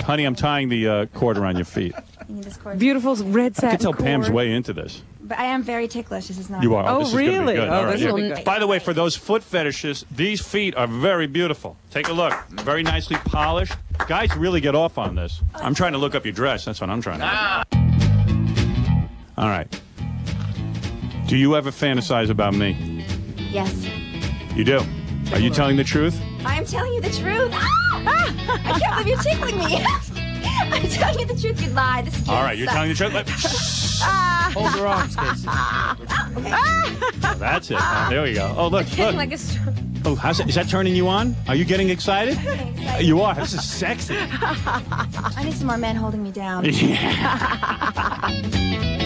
Honey, I'm tying the cord around your feet. You need this cord. Beautiful red satin I can tell cord. Pam's way into this. But I am very ticklish. This is not. You are. Oh, this is gonna be really? good. Oh, All this right, will yeah. be good. By the way, for those foot fetishes, these feet are very beautiful. Take a look. Very nicely polished. Guys really get off on this. I'm trying to look up your dress. That's what I'm trying to do. All right. Do you ever fantasize about me? Yes. You do? Are you telling the truth? I am telling you the truth. I can't believe you're tickling me. I'm telling you the truth. You lie. This is All right, you're telling the truth? Hold her arms, Casey. Oh, that's it. There we go. Oh, look. like a Oh, is that turning you on? Are you getting excited? You are. This is sexy. I need some more men holding me down. Yeah.